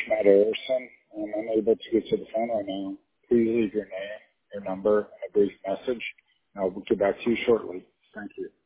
Matt Harrison. I'm unable to get to the phone right now. Please leave your name, your number, and a brief message, and I'll get back to you shortly. Thank you.